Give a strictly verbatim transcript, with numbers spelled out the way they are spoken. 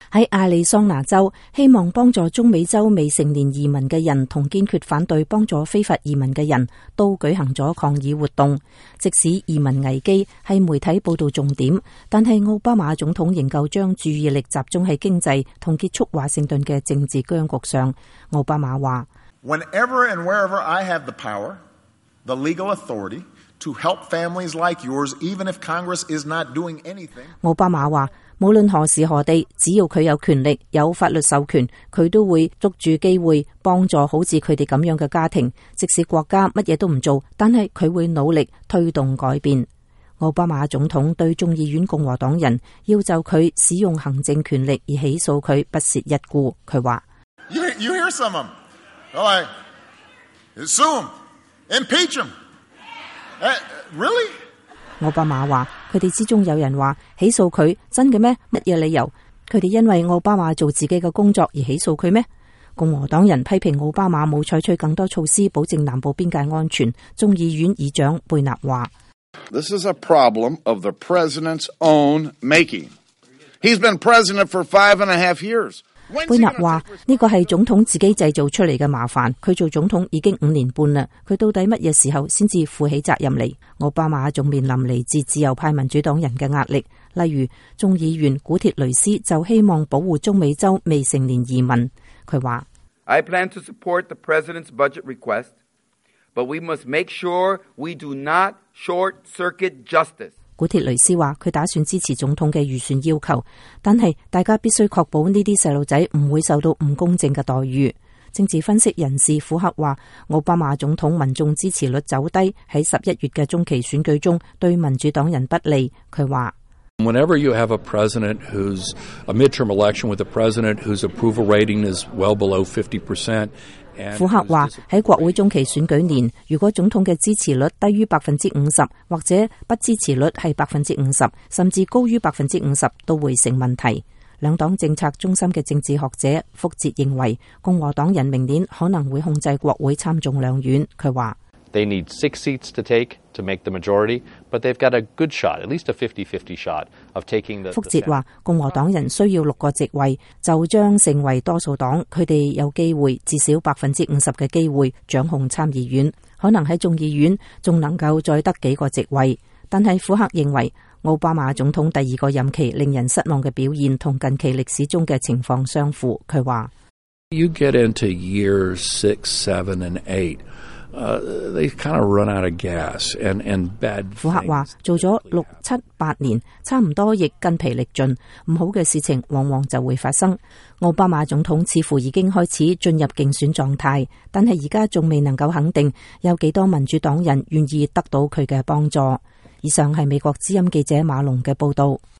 喺亞利桑那州，希望幫助中美洲未成年移民嘅人同堅決反對幫助非法移民嘅人都舉行咗抗議活動。即使移民危機係媒體報道重點，但係奧巴馬總統仍舊將注意力集中喺經濟同結束華盛頓嘅政治僵局上。奧巴馬話 ：Whenever and wherever I have the power, the legal authority to help families like yours, even if Congress is not doing anything。 奧巴馬話：無論何時何地，只要佢有權力、有法律授權，佢都會捉住機會幫助好似佢哋咁樣嘅家庭。即使國家乜嘢都唔做，但係佢會努力推動改變。奧巴馬總統對眾議院共和黨人要就佢使用行政權力而起訴佢不屑一顧。佢話 ：You you hear some of them? Like sue them, impeach them. Really? 奧巴馬話：佢哋之中有人話起訴佢，真嘅咩？乜嘢理由？佢哋因為奧巴馬做自己嘅工作而起訴佢咩？共和黨人批評奧巴馬冇採取更多措施保證南部邊界安全。眾議院議長貝納話 ：This is a problem of the president's own making. He's been president for five and a half years. 貝納話：呢個係總統自己製造出嚟嘅麻煩，佢做總統已經五年半啦，佢到底乜嘢時候先至負起責任嚟？奧巴馬仲面臨嚟自自由派民主黨人嘅壓力，例如眾議員古鐵雷斯就希望保護中美洲未成年移民。佢話 I plan to support the president's budget request, but we must make sure we do not short-circuit justice. 古鐵雷斯話佢打算支持總統嘅預算要求，但係大家必須確保呢啲細路仔唔會受到唔公正嘅待遇。政治分析人士庫克話，奧巴馬總統民眾支持率走低，喺十一月嘅中期選舉中對民主黨人不利。佢話 ：Whenever you have a president who's a midterm election with a president whose approval rating is well below fifty percent。 庫克話喺國會中期選舉年，如果總統嘅支持率低於百分之五十，或者不支持率係百分之五十，甚至高於百分之五十，都會成問題。兩黨政策中心嘅政治學者福哲認為，共和黨人明年可能會控制國會參眾兩院。佢話 ：They need six seats to take to make the majority, but they've got a good shot, at least a fifty-fifty shot of taking the. 福哲話，共和黨人需要六個席位，就將成為多數黨，佢哋有機會至少百分之五十嘅機會掌控參議院，可能喺眾議院仲能夠再得幾個席位。但係庫克認為，奧巴馬總統第二個任期令人失望嘅表現同近期歷史中嘅情況相符。佢話 ：You get into years six, seven, and eight. Uh, they kind of run out of gas and and bad. 庫克話：做咗六七八年，差唔多亦筋疲力盡，唔好嘅事情往往就會發生。奧巴馬總統似乎已經開始進入競選狀態，但係而家仲未能夠肯定有幾多民主黨人願意得到佢嘅幫助。以上係美國之音記者馬龍嘅報道。